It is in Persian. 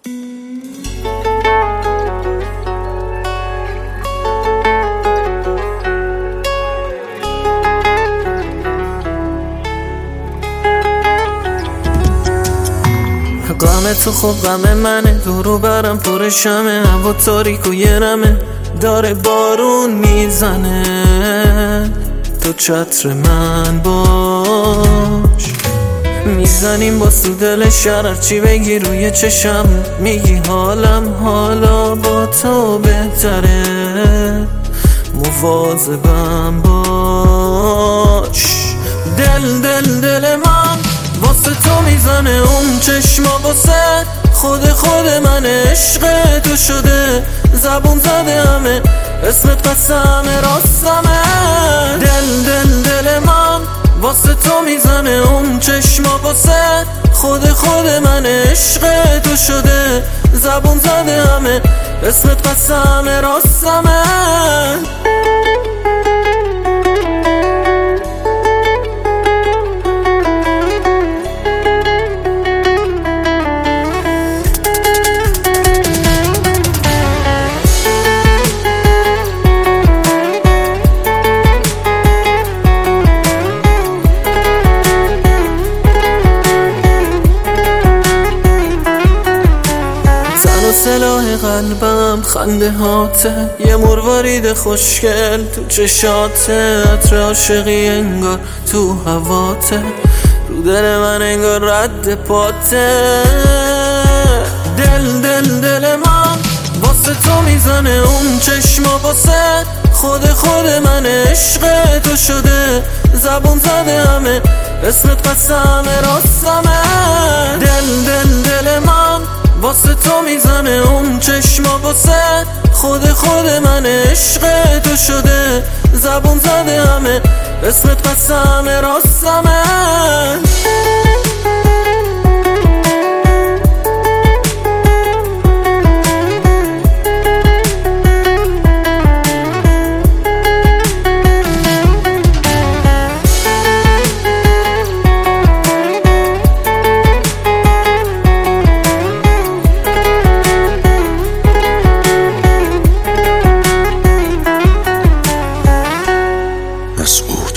غم تو خب غم منه، دورو برم پر شمه، هوا تاریک و یه رمه، داره بارون میزنه، تو چتر من باش. میزنیم با سودل شرر، چی بگی روی چشم، میگی حالم حالا با تو بهتره، مواظبم باش. دل من واسه تو میزنه، اون چشما واسه خود من عشق تو شده، زبون زده همه اسمت قسمه راستمه. دل من واسه تو میزنه، اون چشما واسه خود من عشق تو شده، زبون زده همه اسمت قسمه راستمه. سلاح قلبم خنده هاته، یه مروارید خوشگل تو چشاته، عطر عاشقی انگار تو هواته، رو دل من انگار رد پاته. دل من واسه تو میزنه، اون چشما واسه خود من عشق تو شده، زبون زده همه اسمت قسمه راستمه. دل من واسه تو میزنه، اون چشما واسه خود من عشق تو شده، زبون زده همه اسمت قسمه راستمه. مسعود